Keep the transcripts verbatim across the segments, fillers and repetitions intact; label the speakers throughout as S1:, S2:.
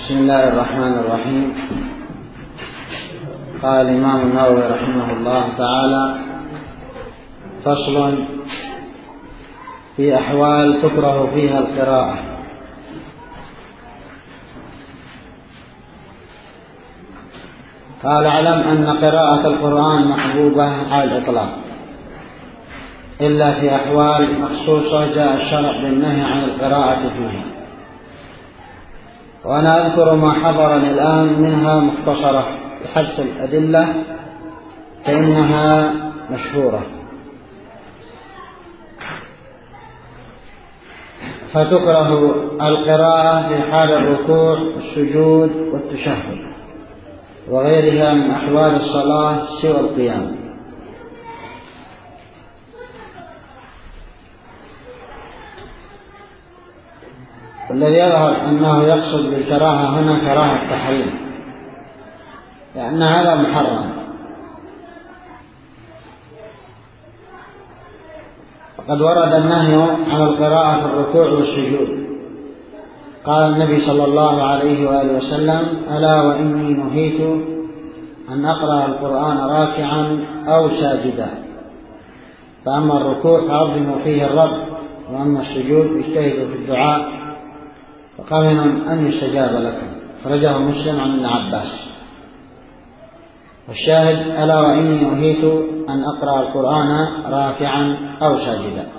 S1: بسم الله الرحمن الرحيم. قال الإمام النووي رحمه الله تعالى: فصل في أحوال تكره فيها القراءة. قال: اعلم أن قراءة القرآن محبوبة على الإطلاق إلا في أحوال مخصوصة جاء الشرع بالنهي عن القراءة فيها، وأنا أذكر ما حضرني الآن منها مختصرة بحذف الأدلة فإنها مشهورة. فتكره القراءة في حال الركوع والسجود والتشهد وغيرها من أحوال الصلاة سوى القيام. والذي يظهر أنه يقصد بالكراهة هنا كراهة التحريم، لأن هذا محرم. وقد ورد النهي عن القراءة في الركوع والسجود. قال النبي صلى الله عليه وآله وسلم: ألا وإني نهيت أن أقرأ القرآن راكعا أو ساجدا، فأما الركوع فعظموا فيه الرب، وأما السجود اجتهدوا في الدعاء فقمن أن يستجاب لكم. خرجه مسلم عن ابن عباس. والشاهد: ألا وإني نهيت أن أقرأ القرآن راكعا أو ساجدا.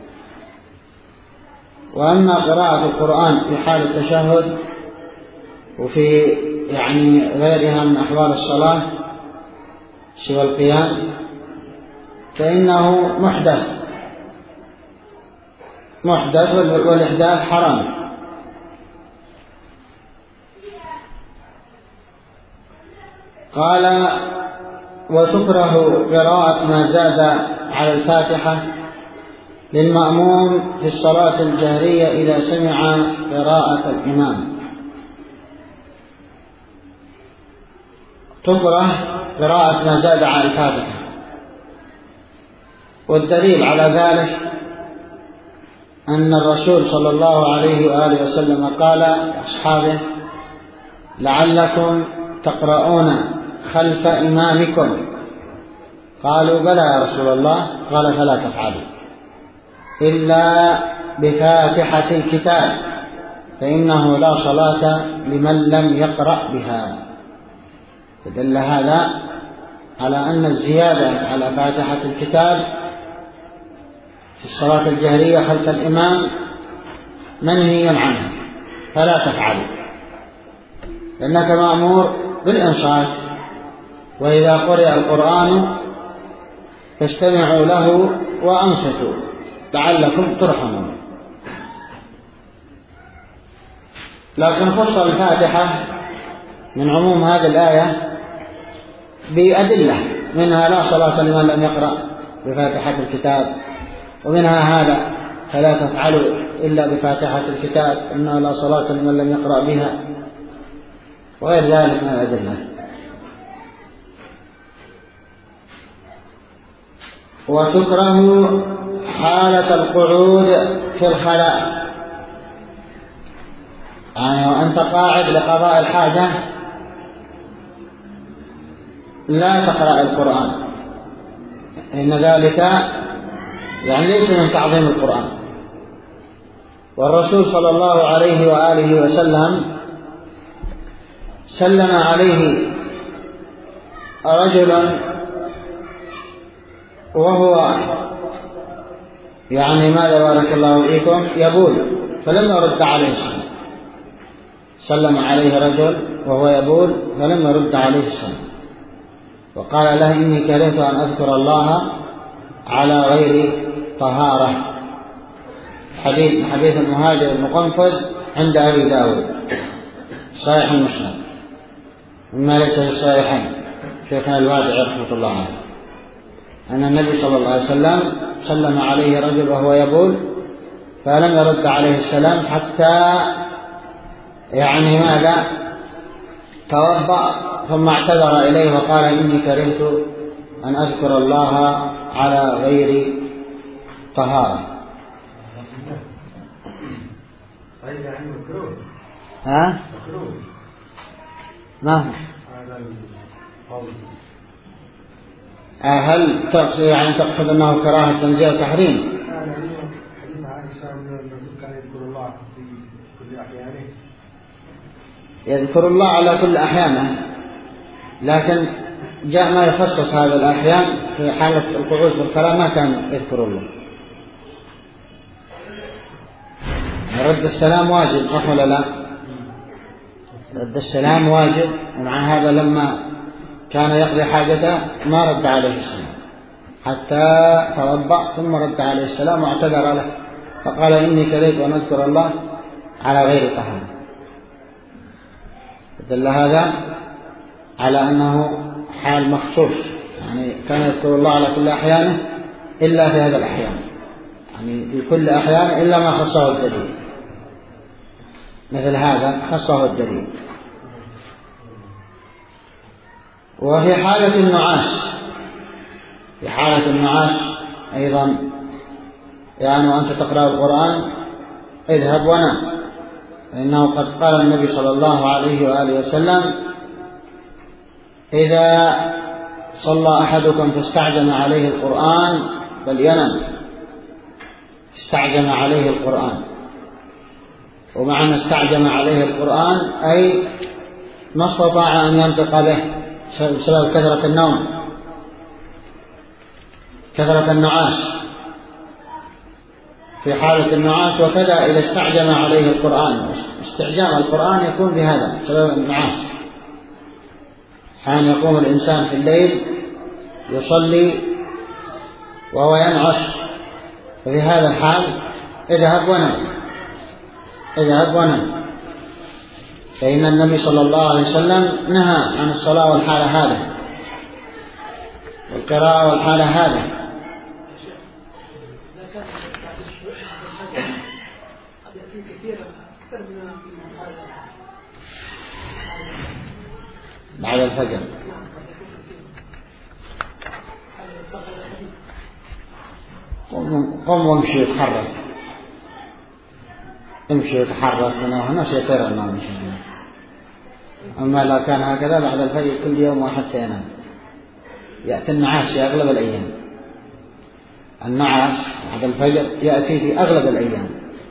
S1: وأما قراءة القرآن في حال التشهد وفي يعني غيرها من أحوال الصلاة سوى القيام فإنه محدث محدث والإحداث حرام. قال: وتكره قراءة ما زاد على الفاتحة للمأموم في الصلاة الجهرية إذا سمع قراءة الإمام. تكره قراءة ما زاد على الفاتحة، والدليل على ذلك أن الرسول صلى الله عليه وآله وسلم قال لأصحابه: لعلكم تقرؤون خلف إمامكم. قالوا: بلى يا رسول الله. قال: فلا تفعلوا إلا بفاتحة الكتاب، فإنه لا صلاة لمن لم يقرأ بها. فدل هذا على أن الزيادة على فاتحة الكتاب في الصلاة الجهرية خلف الإمام منهي عنها، فلا تفعلوا، لأنك مأمور بالإنصات، وإذا قرئ القرآن فاستمعوا له وأنصتوا لعلكم ترحمون. لكن خص الفاتحة من عموم هذه الآية بأدلة، منها لا صلاة لمن لم يقرأ بفاتحة الكتاب، ومنها هذا: فلا تفعلوا إلا بفاتحة الكتاب إنها لا صلاة لمن لم يقرأ بها، وغير ذلك من الأدلة. وتكره حالة القعود في الخلاء، يعني وأنت قاعد لقضاء الحاجة لا تقرأ القرآن، إن ذلك يعني ليس من تعظيم القرآن. والرسول صلى الله عليه وآله وسلم سلم عليه رجل وهو يعني ماذا بارك الله فيكم يبول، فلم يرد عليه السلام. سلم عليه رجل وهو يبول فلم يرد عليه السلام، وقال له: إني كرهت أن أذكر الله على غير طهارة. حديث حديث المهاجر المقنفذ عند أبي داود صحيح مسلم، مما ليس في الصحيحين. شيخنا الوادع رحمة الله عليه أن النبي صلى الله عليه وسلم سلم عليه رجل وهو يبول فلم يرد عليه السلام حتى يعني ماذا توضأ، ثم اعتذر إليه وقال: إني كرهت أن أذكر الله على غير طهارة.
S2: طيب يعني مكروه.
S1: ها؟
S2: مكروه.
S1: ما هل تقصد يعني تقصد أنه كراهة تنزيه وتحريم؟
S2: حديث عائشة أن الرسول كان يذكر الله في كل أحيانه.
S1: يذكر الله على كل أحيانه، لكن جاء ما يخصص هذا الأحيان في حالة القعود والكلام ما كان يذكر الله. رد السلام واجب صح ولا لا؟ رد السلام واجب، ومع هذا لما كان يقضي حاجته ما رد عليه السلام حتى توضأ ثم رد عليه السلام واعتذر له فقال إني كرهت أن أذكر الله على غير طهارة. دل هذا على أنه حال مخصوص، يعني كان يذكر الله على كل أحيانه إلا في هذا الأحيان، يعني في كل أحيان إلا ما خصه الدليل، مثل هذا خصه الدليل. وفي حالة النعاس، في حالة النعاس أيضا يعني وأنت تقرأ القرآن اذهب ونام، فإنه قد قال النبي صلى الله عليه وآله وسلم إذا صلى أحدكم فاستعجم عليه القرآن فلينم. استعجم عليه القرآن، ومعنى استعجم عليه القرآن أي ما استطاع أن ينطق به بسبب كثرة النوم، كثرة النعاس في حالة النعاس. وكذا إذا استعجم عليه القرآن، استعجام القرآن يكون بهذا بسبب النعاس. حين يقوم الإنسان في الليل يصلي وهو ينعس، ففي هذا الحال اذهب ونم، اذهب ونم، فإن النبي صلى الله عليه وسلم نهى عن الصلاة والحالة هذا، والقراءة والحالة هذا. بعد الفجر قم وامشي وتحرك، امشي وتحرك هنا وهنا سيطير النوم إن شاء الله. أما لو كان هكذا بعد الفجر كل يوم واحد سينام، يأتي النعاس في أغلب الأيام، النعاس بعد الفجر يأتي في أغلب الأيام.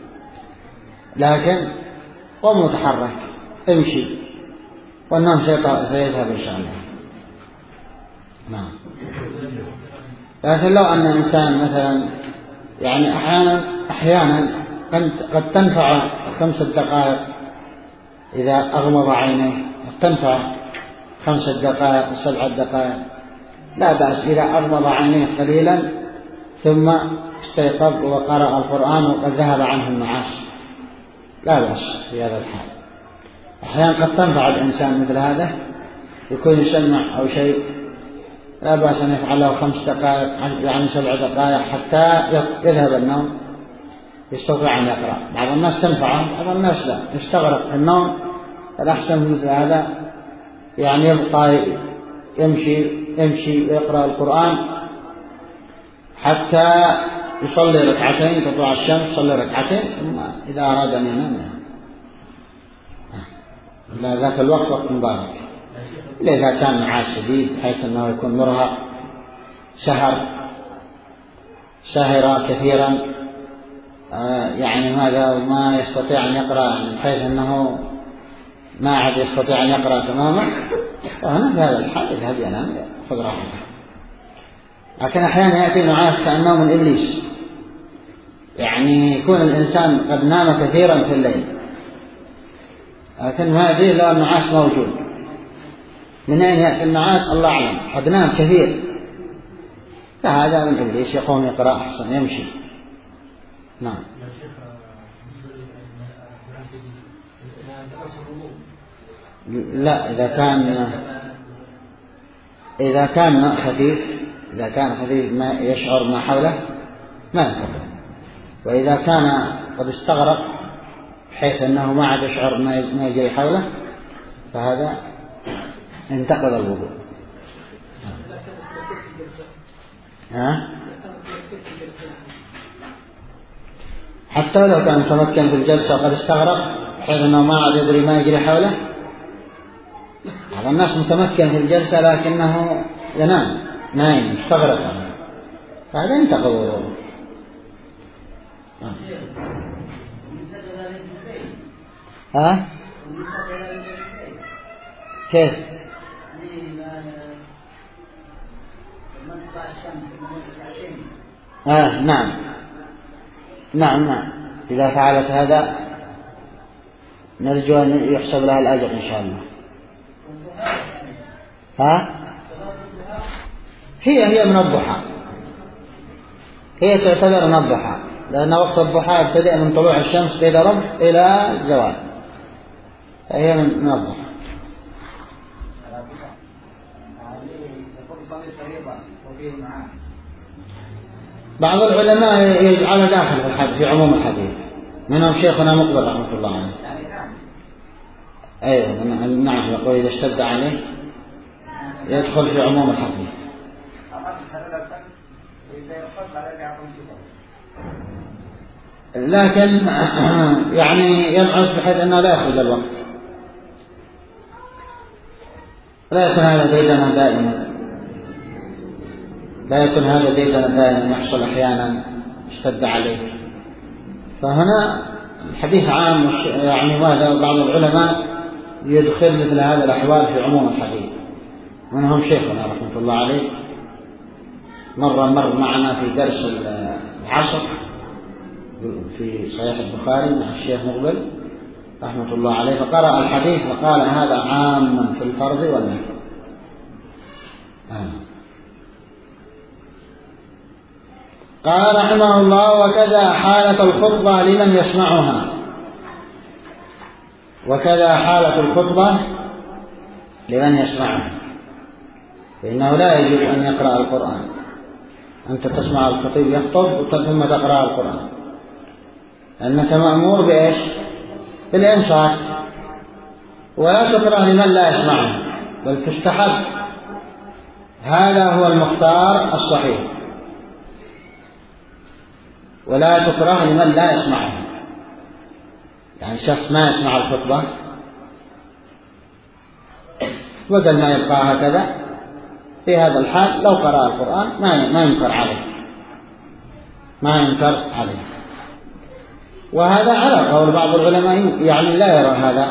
S1: لكن قم وتحرك امشي والنوم سيذهب إن شاء الله. نعم. لكن لو أن إنسان مثلا يعني أحيانا أحيانا قد تنفع خمسة دقائق إذا أغمض عينيه، قد تنفع خمسة دقائق سبعة دقائق، لا بأس إذا أغمض عينيه قليلا ثم استيقظ وقرأ القرآن وقد ذهب عنه النعاس، لا بأس في هذا الحال. أحيانا قد تنفع الإنسان مثل هذا، يكون يسمع أو شيء، لا بأس أن يفعله خمس دقائق يعني سبع دقائق حتى يذهب النوم، يستطيع أن يقرأ. بعض الناس تنفعهم، بعض الناس لا، يستغرق النوم. الأحسن مثل هذا يعني يبقى يمشي يمشي ويقرأ القرآن حتى يصلي ركعتين، تطلع الشمس يصلي ركعتين، ثم إذا أراد أن ينام لا، ذاك الوقت وقت مبارك. إذا كان نعاس شديد بحيث أنه يكون مرهق، سهر سهر كثيرا آه يعني ماذا ما يستطيع أن يقرأ بحيث أنه ما عاد يستطيع أن يقرأ تماما، وهنا في هذا الحال يذهب ينام خذ راحته. لكن أحيانا يأتي نعاس كأنه من إبليس، يعني يكون الإنسان قد نام كثيرا في الليل لكن ما يدري له النعاس موجود. من أين يأتي النعاس الله أعلم، قد نام كثير، فهذا من إبليس يقوم يقرأ أحسن يمشي. نعم. لا، إذا كان إذا كان ماء خفيف، إذا كان خفيف ما يشعر ما حوله ما ينتقض، وإذا كان قد استغرق بحيث أنه ما عاد يشعر ما يجري حوله فهذا انتقض الوضوء. ها؟ حتى لو كان متمكن في الجلسة وقد استغرق بحيث أنه ما عاد يدري ما يجري حوله بعض الناس متمكن في الجلسة لكنه ينام نايم مستغرق، فهذا ينتقض وضوءه. ها؟ كيف؟ آه نعم نعم نعم إذا فعلت هذا نرجو أن يحسب لها الأجر إن شاء الله. ها؟ هي هي من الضحى، هي تعتبر من الضحى، لأن وقت الضحى يبتدئ من طلوع الشمس إلى رب إلى الزوال، فهي من الضحى. بعض العلماء يجعل داخل في الحديث في عموم الحديث، منهم شيخنا مقبل رحمة الله عليه. أيوة نعم، يقول إذا اشتد عليه يدخل في عموم الحديث. لكن يعني يبعث بحيث أنه لا يخرج الوقت، لا يكون هذا ديدنا دائما، لا يكون هذا ديدنا دائما، يحصل أحيانا اشتد عليه. فهنا الحديث عام، يعني ماذا بعض العلماء يدخل مثل هذا الأحوال في عموم الحديث، منهم شيخنا رحمة الله عليه مرة مر معنا في درس العصر في صحيح البخاري مع الشيخ مقبل رحمة الله عليه، فقرأ الحديث فقال هذا عام في الفرض والنفل. آه. قال رحمه الله: وكذا حالة الخطبة لمن يسمعها، وكذا حالة الخطبة لمن يسمعها، فإنه لا يجب أن يقرأ القرآن. أنت تسمع الخطيب يخطب ثم تقرأ القرآن، أنك مأمور بإيش؟ بالإنصات، ولا تكره لمن لا يسمعه، بل تستحب. هذا هو المختار الصحيح، ولا تكره لمن لا يسمعه. يعني شخص ما يسمع الخطبة بدل ما يبقى هكذا، في هذا الحال لو قرأ القرآن ما ما ينكر عليه، ما ينكر عليه. وهذا على قول بعض العلماء، يعني لا يرى هذا،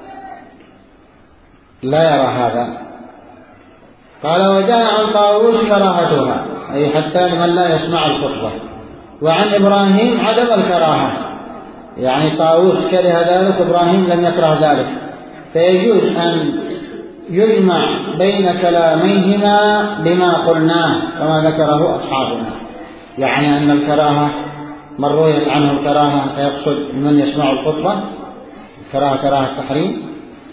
S1: لا يرى هذا. قال: وجاء عن طاووس كراهتها، أي حتى لمن لا يسمع الخطبة. وعن إبراهيم عدم الكراهة، يعني طاووس كره ذلك، إبراهيم لم يكره ذلك، فيجوز أن يجمع بين كلاميهما بما قلناه كما ذكره أصحابنا، يعني أن الكراهة من رويت عنه الكراهة فيقصد من يسمع الخطبة، الكراهة كراهة التحريم،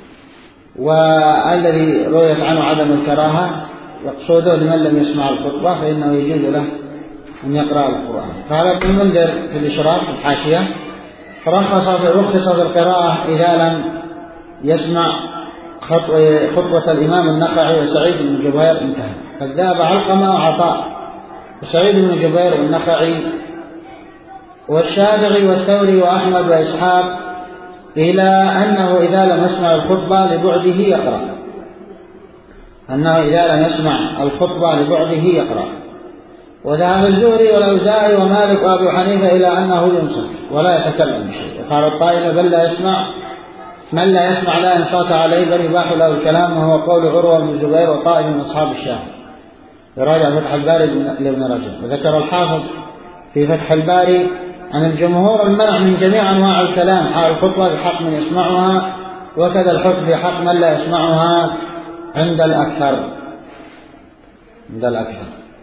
S1: والذي رويت عنه عدم الكراهة يقصده لمن لم يسمع الخطبة فإنه يجوز له أن يقرأ القرآن. قال ابن المنذر في الإشراف في الحاشية: رخص في القراءة إذا لم يسمع خطبة الإمام النخعي وسعيد بن جبير. انتهى. فذهب علقمة وعطاء وسعيد بن جبير والنخعي والشافعي والثوري وأحمد وإسحاق إلى أنه إذا لم يسمع الخطبة لبعده يقرأ، أنه إذا لم يسمع الخطبة لبعده يقرأ. وذهب الزهري والأوزاعي ومالك وأبو حنيفة إلى أنه ينصت ولا يتكلم بشيء. وقال الطائفة: بل لا يسمع، من لا يسمع لا ينصت عليه بل يباح له الكلام، وهو قول عروة بن الزبير وطائف من أصحاب الشافعي. يراجع فتح الباري لابن رجب. وذكر الحافظ في فتح الباري عن الجمهور المنع من جميع أنواع الكلام حال الخطبة بحق من يسمعها، وكذا الحكم بحق من لا يسمعها عند الأكثر، عند الأكثر.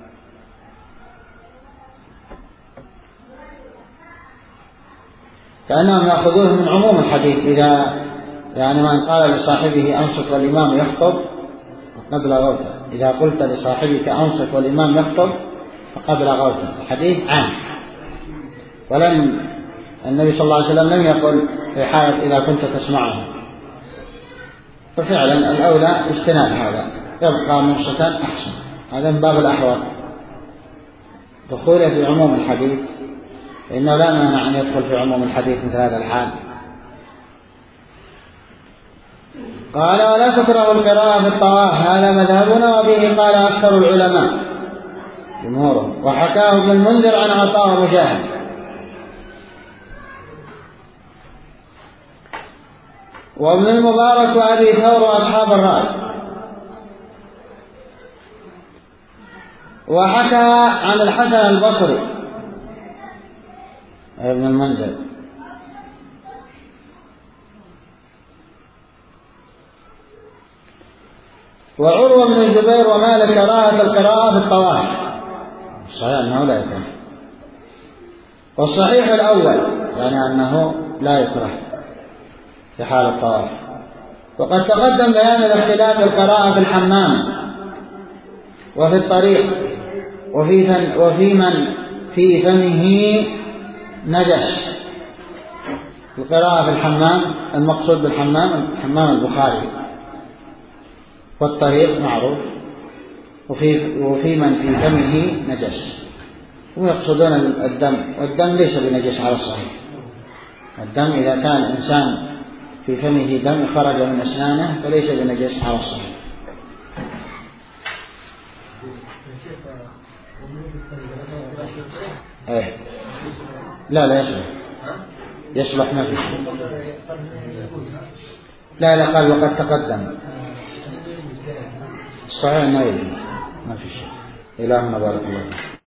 S1: كأنهم يأخذوه من عموم الحديث، إذا يعني من قال لصاحبه أنصت والإمام يخطب فقد لغوت، إذا قلت لصاحبك أنصت والإمام يخطب فقد لغوت. الحديث عام، ولم النبي صلى الله عليه وسلم لم يقل في حالة إذا كنت تسمعه، ففعلا الأولى اجتناب هذا، يبقى منصتا أحسن. هذا من باب الأحوال دخوله في عموم الحديث، إنه لا مانع أن يدخل في عموم الحديث مثل هذا الحال. قال ولا تكره القراءة في الطواف، هذا مذهبنا وبه قال أكثر العلماء جمهورهم، وحكاه ابن المنذر عن عطاء ومجاهد. وابن المبارك وأبي ثور وأصحاب الرأي. وحكى عن الحسن البصري ابن المنذر وعروة بن الزبير ومالك كراهة القراءة في الطواف، صحيح أنه لا يكره، والصحيح الأول يعني أنه لا يكره في حال الطواف. وقد تقدم بيان الاختلاف القراءة في الحمام وفي الطريق وفي, وفي من في فمه نجس. القراءة في الحمام المقصود بالحمام حمام البخاري، والطريق معروف، وفي, وفي من في فمه نجس، ويقصدون الدم، والدم ليس بنجس على الصحيح. الدم إذا كان الإنسان في فمه دم خرج من أسنانه فليس بنجس على الصحيح. ايه لا لا يصلح، يصلح ما في شيء. لا لا قال وقد تقدم الصحيح ما يجوز، ما في شيء. إلهنا بارك الله.